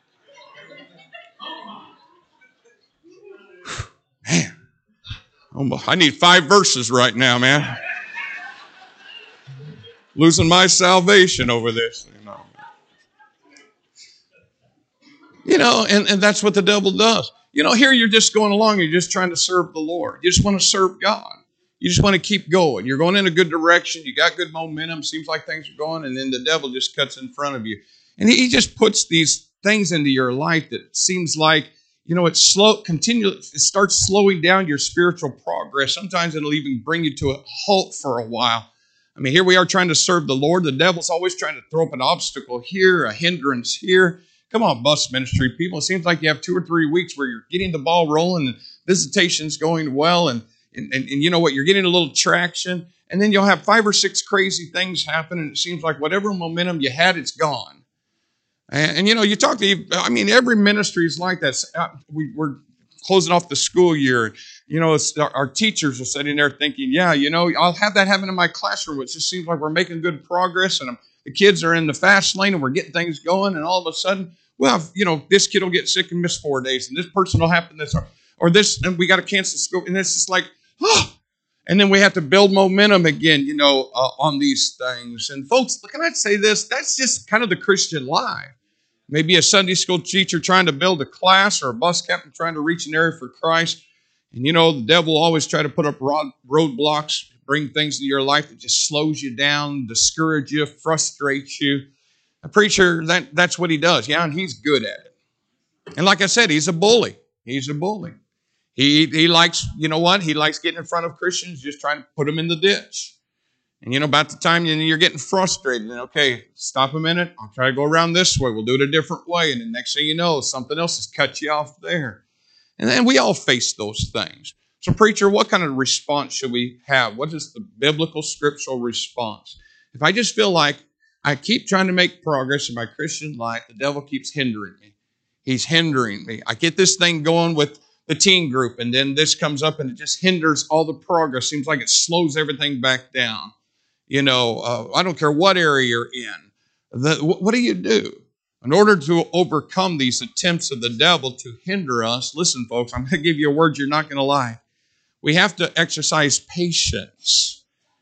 Man, I need five verses right now, man. Losing my salvation over this. You know, you know and, and that's what the devil does. You know, here you're just going along. You're just trying to serve the Lord. You just want to serve God. You just want to keep going. You're going in a good direction. You got good momentum. Seems like things are going. And then the devil just cuts in front of you. And he just puts these things into your life that seems like, you know, it's slow, continue, it starts slowing down your spiritual progress. Sometimes it'll even bring you to a halt for a while. I mean, here we are trying to serve the Lord. The devil's always trying to throw up an obstacle here, a hindrance here. Come on, bus ministry people. It seems like you have two or three weeks where you're getting the ball rolling and visitation's going well. And, and, and, and you know what? You're getting a little traction. And then you'll have five or six crazy things happen. And it seems like whatever momentum you had, it's gone. And, and, you know, you talk to, I mean, every ministry is like that. We, we're closing off the school year. You know, it's, our, our teachers are sitting there thinking, yeah, you know, I'll have that happen in my classroom. It just seems like we're making good progress, and I'm, the kids are in the fast lane, and we're getting things going. And all of a sudden, well, you know, this kid will get sick and miss four days, and this person will happen this, or, or this, and we got to cancel school. And it's just like, oh. And then we have to build momentum again, you know, uh, on these things. And folks, can I say this? That's just kind of the Christian life. Maybe a Sunday school teacher trying to build a class, or a bus captain trying to reach an area for Christ. And you know, the devil will always try to put up road, roadblocks, bring things into your life that just slows you down, discourage you, frustrates you. A preacher, that, that's what he does. Yeah, and he's good at it. And like I said, he's a bully. He's a bully. He he likes, you know what? He likes getting in front of Christians, just trying to put them in the ditch. And you know, about the time you're getting frustrated, and okay, stop a minute. I'll try to go around this way. We'll do it a different way. And the next thing you know, something else has cut you off there. And then we all face those things. So preacher, what kind of response should we have? What is the biblical scriptural response? If I just feel like I keep trying to make progress in my Christian life, the devil keeps hindering me. He's hindering me. I get this thing going with the teen group, and then this comes up and it just hinders all the progress. Seems like it slows everything back down. You know, uh, I don't care what area you're in. The, what do you do? In order to overcome these attempts of the devil to hinder us, listen, folks, I'm going to give you a word you're not going to like. We have to exercise patience.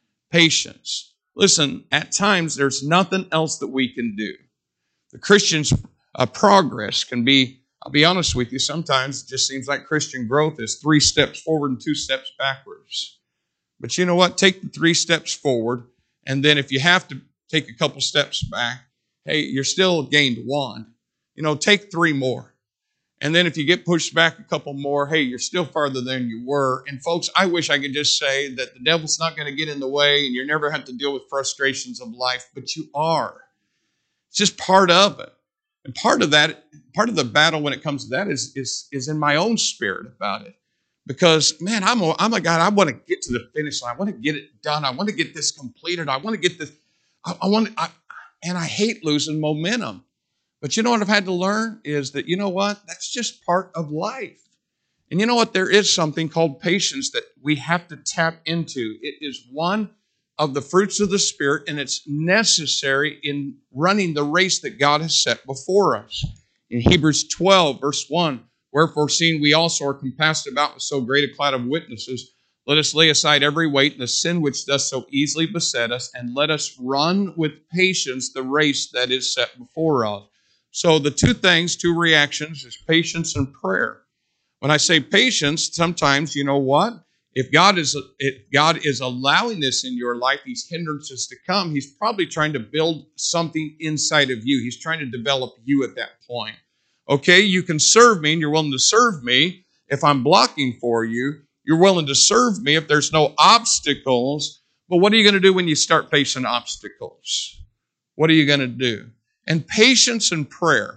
Patience. Listen, at times there's nothing else that we can do. The Christian's uh, progress can be, I'll be honest with you, sometimes it just seems like Christian growth is three steps forward and two steps backwards. But you know what? Take the three steps forward, and then if you have to take a couple steps back, hey, you're still gained one. You know, take three more. And then if you get pushed back a couple more, hey, you're still farther than you were. And folks, I wish I could just say that the devil's not going to get in the way and you never have to deal with frustrations of life, but you are. It's just part of it. And part of that, part of the battle when it comes to that is, is, is in my own spirit about it. Because, man, I'm a, I'm a guy, I want to get to the finish line. I want to get it done. I want to get this completed. I want to get this, I, I want, I, and I hate losing momentum. But you know what I've had to learn is that, you know what? That's just part of life. And you know what? There is something called patience that we have to tap into. It is one of the fruits of the Spirit, and it's necessary in running the race that God has set before us. In Hebrews twelve, verse one, wherefore, seeing we also are compassed about with so great a cloud of witnesses, let us lay aside every weight and the sin which does so easily beset us, and let us run with patience the race that is set before us. So the two things, two reactions, is patience and prayer. When I say patience, sometimes, you know what? If God is if God is allowing this in your life, these hindrances to come, he's probably trying to build something inside of you. He's trying to develop you at that point. Okay, you can serve me and you're willing to serve me if I'm blocking for you. You're willing to serve me if there's no obstacles. But what are you going to do when you start facing obstacles? What are you going to do? And patience and prayer.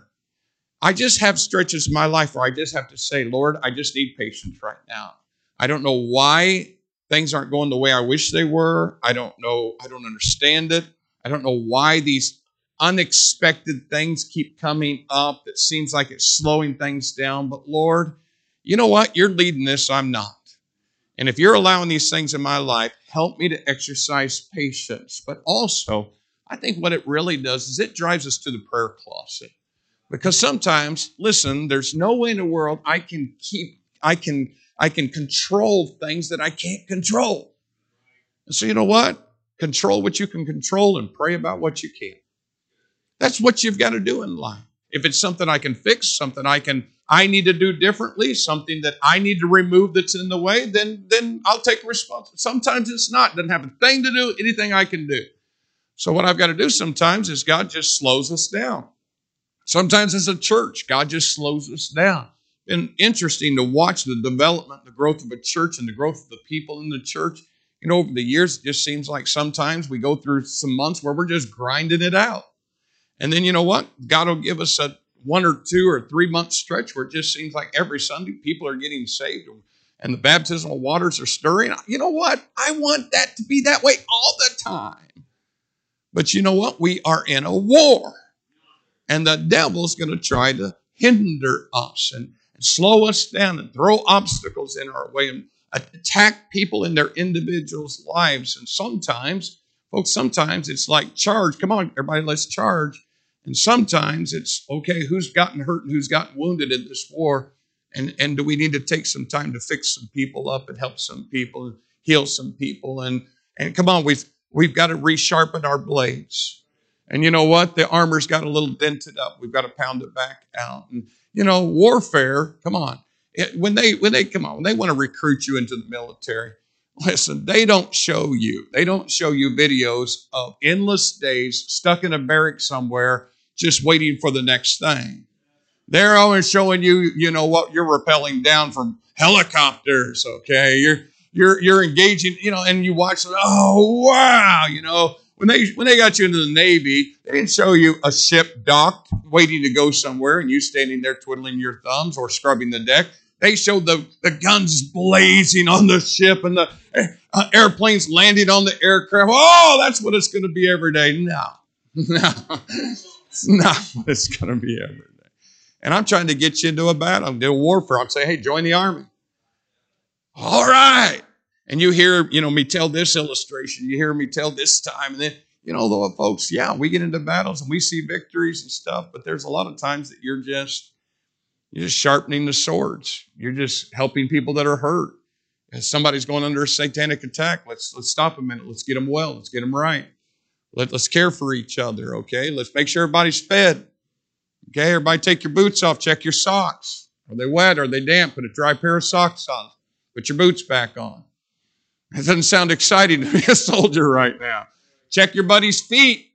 I just have stretches in my life where I just have to say, Lord, I just need patience right now. I don't know why things aren't going the way I wish they were. I don't know. I don't understand it. I don't know why these unexpected things keep coming up. It seems like it's slowing things down. But Lord, you know what? You're leading this. I'm not. And if you're allowing these things in my life, help me to exercise patience. But also, I think what it really does is it drives us to the prayer closet. Because sometimes, listen, there's no way in the world I can keep, I can, I can control things that I can't control. And so you know what? Control what you can control and pray about what you can't. That's what you've got to do in life. If it's something I can fix, something I can, I need to do differently, something that I need to remove that's in the way, then, then I'll take responsibility. Sometimes it's not. It doesn't have a thing to do with anything I can do. So what I've got to do sometimes is God just slows us down. Sometimes as a church, God just slows us down. It's been interesting to watch the development, the growth of a church and the growth of the people in the church. You know, over the years, it just seems like sometimes we go through some months where we're just grinding it out. And then you know what? God will give us a one or two or three month stretch where it just seems like every Sunday people are getting saved and the baptismal waters are stirring. You know what? I want that to be that way all the time. But you know what? We are in a war. And the devil's going to try to hinder us and, and slow us down and throw obstacles in our way and attack people in their individuals' lives. And sometimes, folks, sometimes it's like charge. Come on, everybody, let's charge. And sometimes it's, okay, who's gotten hurt and who's gotten wounded in this war? And, and do we need to take some time to fix some people up and help some people and heal some people? And, and come on, we've, we've got to resharpen our blades. And you know what? The armor's got a little dented up. We've got to pound it back out. And, you know, warfare, come on. It- when they when they come on, when they want to recruit you into the military, listen, they don't show you. They don't show you videos of endless days stuck in a barrack somewhere just waiting for the next thing. They're always showing you, you know what, you're rappelling down from helicopters, okay? You're you're you're engaging, you know, and you watch, oh wow, you know, when they when they got you into the Navy, they didn't show you a ship docked, waiting to go somewhere, and you standing there twiddling your thumbs or scrubbing the deck. They showed the, the guns blazing on the ship and the uh, airplanes landing on the aircraft. Oh, that's what it's going to be every day. No, no, it's not what it's going to be every day. And I'm trying to get you into a battle, into a warfare. I'm saying, hey, join the army. All right. And you hear, you know, me tell this illustration. You hear me tell this time. And then, you know, the folks, yeah, we get into battles and we see victories and stuff. But there's a lot of times that you're just, you're just sharpening the swords. You're just helping people that are hurt. If somebody's going under a satanic attack, let's let's stop a minute. Let's get them well. Let's get them right. Let, let's care for each other, okay? Let's make sure everybody's fed. Okay, everybody take your boots off. Check your socks. Are they wet? Are they damp? Put a dry pair of socks on. Put your boots back on. It doesn't sound exciting to be a soldier right now. Check your buddy's feet.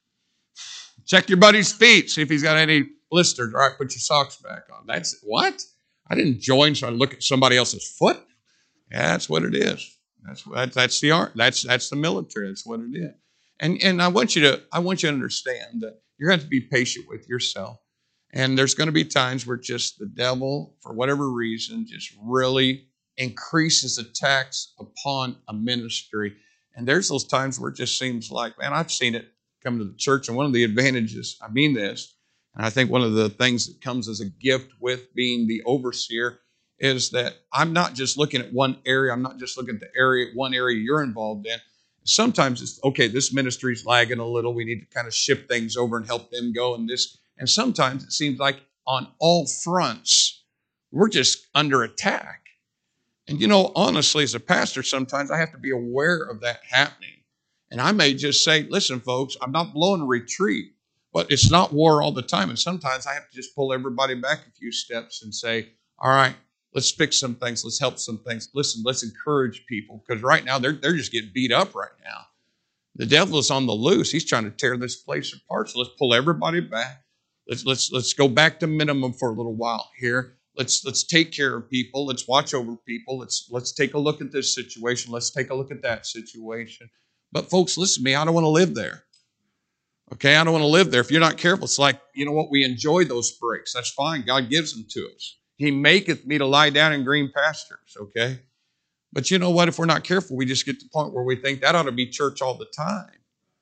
Check your buddy's feet. See if he's got any blisters. All right, put your socks back on. That's what? I didn't join so I look at somebody else's foot. Yeah, that's what it is. That's that's, that's the art. That's that's the military. That's what it is. And and I want you to I want you to understand that you're going to have to be patient with yourself. And there's going to be times where just the devil, for whatever reason, just really increases attacks upon a ministry. And there's those times where it just seems like, man, I've seen it come to the church. And one of the advantages, I mean this, and I think one of the things that comes as a gift with being the overseer is that I'm not just looking at one area. I'm not just looking at the area, one area you're involved in. Sometimes it's, okay, this ministry's lagging a little. We need to kind of shift things over and help them go in this. And sometimes it seems like on all fronts, we're just under attack. And, you know, honestly, as a pastor, sometimes I have to be aware of that happening. And I may just say, listen, folks, I'm not blowing a retreat, but it's not war all the time. And sometimes I have to just pull everybody back a few steps and say, all right, let's fix some things. Let's help some things. Listen, let's encourage people. Because right now, they're, they're just getting beat up right now. The devil is on the loose. He's trying to tear this place apart. So let's pull everybody back. Let's let's let's go back to minimum for a little while here. Let's let's take care of people. Let's watch over people. Let's let's take a look at this situation. Let's take a look at that situation. But folks, listen to me. I don't want to live there. Okay, I don't want to live there. If you're not careful, it's like, you know what? We enjoy those breaks. That's fine. God gives them to us. He maketh me to lie down in green pastures. Okay, but you know what? If we're not careful, we just get to the point where we think that ought to be church all the time.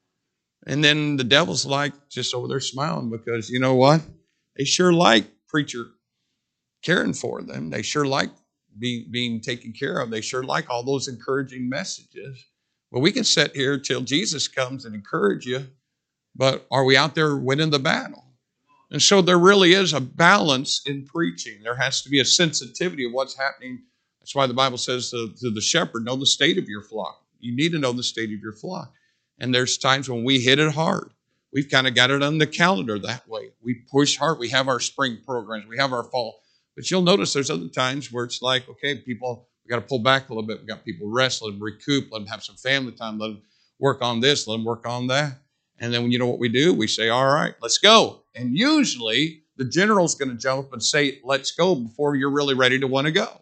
And then the devil's like just over there smiling because, you know what? They sure like preacher caring for them. They sure like being, being taken care of. They sure like all those encouraging messages. Well, we can sit here till Jesus comes and encourage you, but are we out there winning the battle? And so there really is a balance in preaching. There has to be a sensitivity of what's happening. That's why the Bible says to, to the shepherd, know the state of your flock. You need to know the state of your flock. And there's times when we hit it hard. We've kind of got it on the calendar that way. We push hard. We have our spring programs. We have our fall. But you'll notice there's other times where it's like, okay, people, we got to pull back a little bit. We got people rest, let them recoup, let them have some family time, let them work on this, let them work on that. And then you know what we do? We say, all right, let's go. And usually the general's going to jump up and say, let's go before you're really ready to want to go.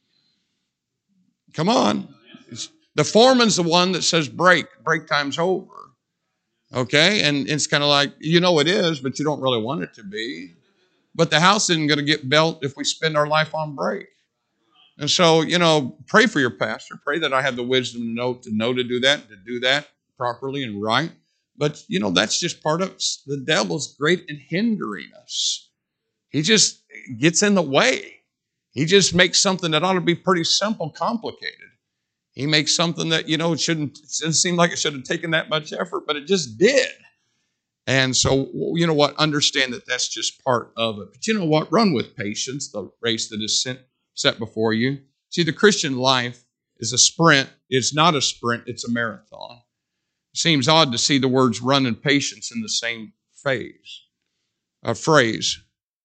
Come on. It's, the foreman's the one that says break. Break time's over. Okay? And it's kind of like, you know it is, but you don't really want it to be. But the house isn't going to get built if we spend our life on break. And so, you know, pray for your pastor. Pray that I have the wisdom to know to know to do that, to do that properly and right. But, you know, that's just part of the devil's great in hindering us. He just gets in the way. He just makes something that ought to be pretty simple complicated. He makes something that, you know, it shouldn't, it doesn't seem like it should have taken that much effort, but it just did. And so, you know what? Understand that that's just part of it. But you know what? Run with patience the race that is sent, set before you. See, the Christian life is a sprint. It's not a sprint. It's a marathon. It seems odd to see the words run and patience in the same phase, a phrase.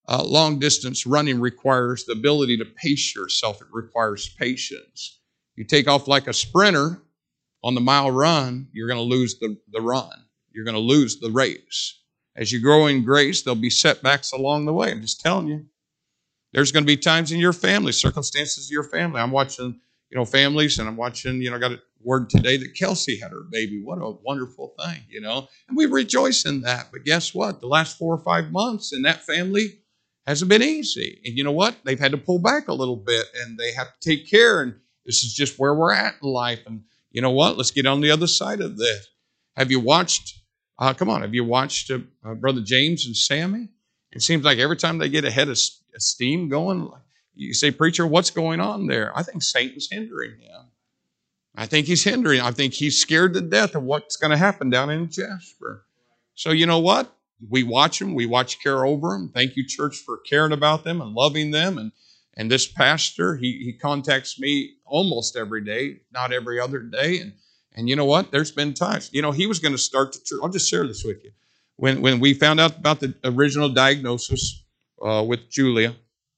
Uh, long distance running requires the ability to pace yourself. It requires patience. You take off like a sprinter on the mile run, you're going to lose the, the run. You're going to lose the race. As you grow in grace, there'll be setbacks along the way. I'm just telling you. There's going to be times in your family, circumstances of your family. I'm watching, you know, families, and I'm watching, you know, I got a word today that Kelsey had her baby. What a wonderful thing, you know. And we rejoice in that. But guess what? The last four or five months in that family hasn't been easy. And you know what? They've had to pull back a little bit, and they have to take care. And this is just where we're at in life. And you know what? Let's get on the other side of this. Have you watched, uh, come on, have you watched uh, uh, Brother James and Sammy? It seems like every time they get a head of steam going, you say, preacher, what's going on there? I think Satan's hindering him. I think he's hindering. I think he's scared to death of what's going to happen down in Jasper. So you know what? We watch them. We watch care over them. Thank you, church, for caring about them and loving them. And and this pastor, he he contacts me almost every day, not every other day. And and you know what? There's been times. You know, he was going to start the church. I'll just share this with you. When when we found out about the original diagnosis uh, with Julia,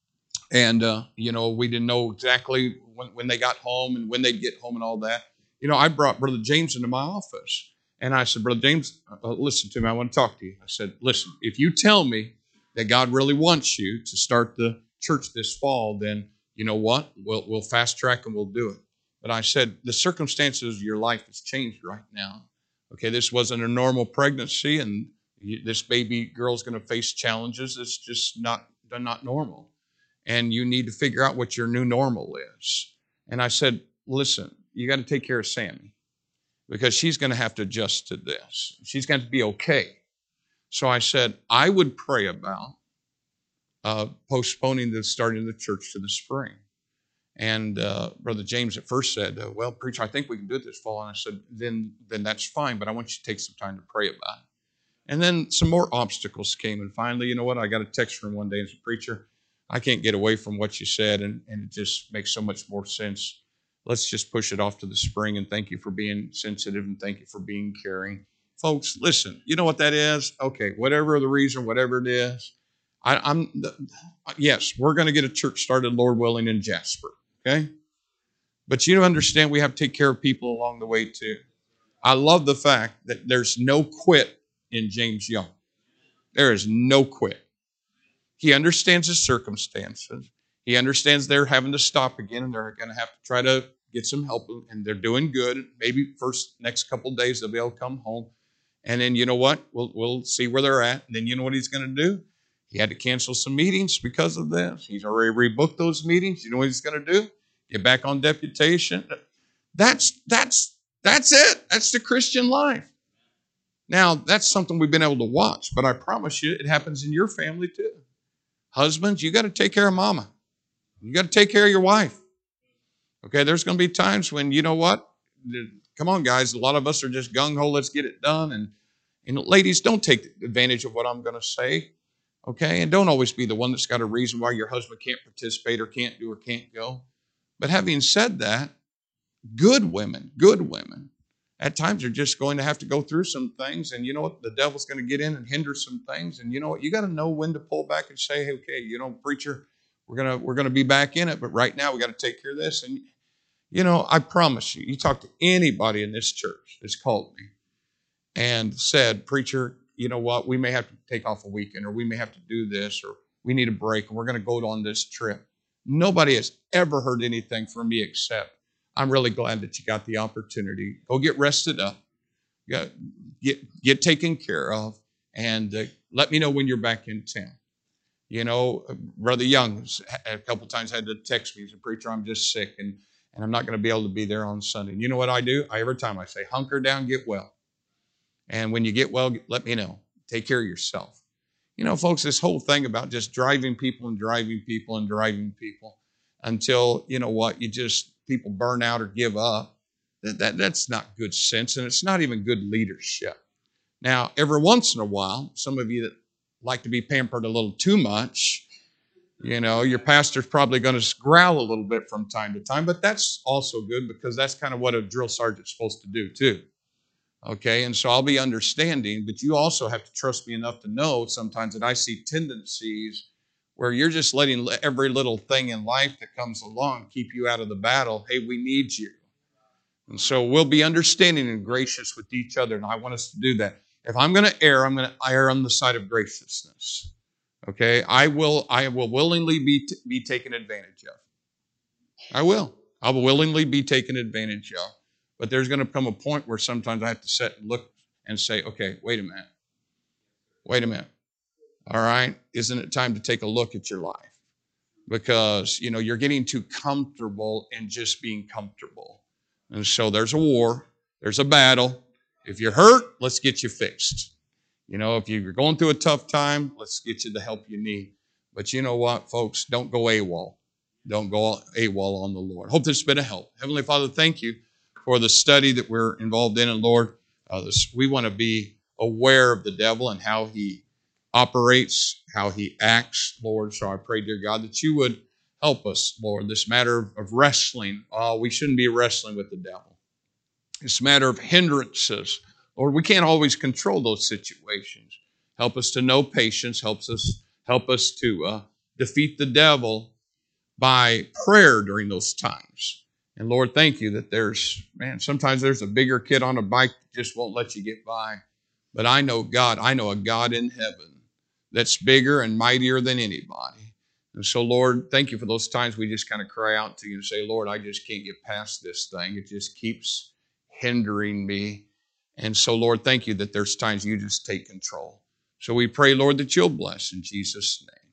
and uh, you know, we didn't know exactly when, when they got home and when they'd get home and all that. You know, I brought Brother James into my office, and I said, Brother James, uh, listen to me. I want to talk to you. I said, listen, if you tell me that God really wants you to start the church this fall, then you know what? We'll we'll fast track and we'll do it. But I said, the circumstances of your life has changed right now. Okay, this wasn't a normal pregnancy, and this baby girl's going to face challenges. It's just not not normal. And you need to figure out what your new normal is. And I said, listen, you got to take care of Sammy, because she's going to have to adjust to this. She's going to be okay. So I said, I would pray about uh, postponing the starting of the church to the spring. And uh, Brother James at first said, uh, well, preacher, I think we can do it this fall. And I said, then, then that's fine, but I want you to take some time to pray about it. And then some more obstacles came. And finally, you know what? I got a text from him one day and said, preacher, I can't get away from what you said, and, and it just makes so much more sense. Let's just push it off to the spring, and thank you for being sensitive, and thank you for being caring. Folks, listen, you know what that is? Okay, whatever the reason, whatever it is, I, I'm, yes, we're going to get a church started, Lord willing, in Jasper, okay? But you understand we have to take care of people along the way too. I love the fact that there's no quit in James Young. There is no quit. He understands his circumstances. He understands they're having to stop again, and they're going to have to try to get some help, and they're doing good. Maybe first next couple of days they'll be able to come home. And then you know what? We'll we'll see where they're at. And then you know what he's going to do? He had to cancel some meetings because of this. He's already rebooked those meetings. You know what he's going to do? Get back on deputation. That's that's that's it. That's the Christian life. Now, that's something we've been able to watch, but I promise you it happens in your family too. Husbands, you got to take care of mama. You got to take care of your wife. Okay, there's going to be times when, you know what? Come on, guys. A lot of us are just gung-ho. Let's get it done. And, and ladies, don't take advantage of what I'm going to say. Okay, and don't always be the one that's got a reason why your husband can't participate or can't do or can't go. But having said that, good women, good women, at times are just going to have to go through some things. And you know what? The devil's going to get in and hinder some things. And you know what? You got to know when to pull back and say, hey, okay, you know, preacher, we're going to we're going to be back in it. But right now we got to take care of this. And, you know, I promise you, you talk to anybody in this church that's called me and said, preacher, you know what? We may have to take off a weekend, or we may have to do this, or we need a break, and we're going to go on this trip. Nobody has ever heard anything from me except, I'm really glad that you got the opportunity. Go get rested up, get get, get taken care of, and uh, let me know when you're back in town. You know, Brother Young a couple times had to text me. He said, preacher, I'm just sick, and, and I'm not going to be able to be there on Sunday. And you know what I do? I, every time I say, hunker down, get well. And when you get well, let me know. Take care of yourself. You know, folks, this whole thing about just driving people and driving people and driving people until, you know what, you just, people burn out or give up, that, that that's not good sense, and it's not even good leadership. Now, every once in a while, some of you that like to be pampered a little too much, you know, your pastor's probably going to growl a little bit from time to time, but that's also good, because that's kind of what a drill sergeant's supposed to do too. Okay, and so I'll be understanding, but you also have to trust me enough to know sometimes that I see tendencies where you're just letting every little thing in life that comes along keep you out of the battle. Hey, we need you. And so we'll be understanding and gracious with each other, and I want us to do that. If I'm going to err, I'm going to err on the side of graciousness. Okay? I will I will willingly be t- be taken advantage of. I will. I will willingly be taken advantage of. But there's going to come a point where sometimes I have to sit and look and say, okay, wait a minute. Wait a minute. All right? Isn't it time to take a look at your life? Because, you know, you're getting too comfortable in just being comfortable. And so there's a war. There's a battle. If you're hurt, let's get you fixed. You know, if you're going through a tough time, let's get you the help you need. But you know what, folks? Don't go AWOL. Don't go AWOL on the Lord. Hope this has been a help. Heavenly Father, thank you for the study that we're involved in. And Lord, uh, this, we want to be aware of the devil and how he operates, how he acts, Lord. So I pray, dear God, that you would help us, Lord. This matter of wrestling, uh, we shouldn't be wrestling with the devil. This matter of hindrances, Lord, we can't always control those situations. Help us to know patience. Helps us help us to uh, defeat the devil by prayer during those times. And Lord, thank you that there's, man, sometimes there's a bigger kid on a bike that just won't let you get by. But I know God, I know a God in heaven that's bigger and mightier than anybody. And so, Lord, thank you for those times we just kind of cry out to you and say, Lord, I just can't get past this thing. It just keeps hindering me. And so, Lord, thank you that there's times you just take control. So we pray, Lord, that you'll bless in Jesus' name.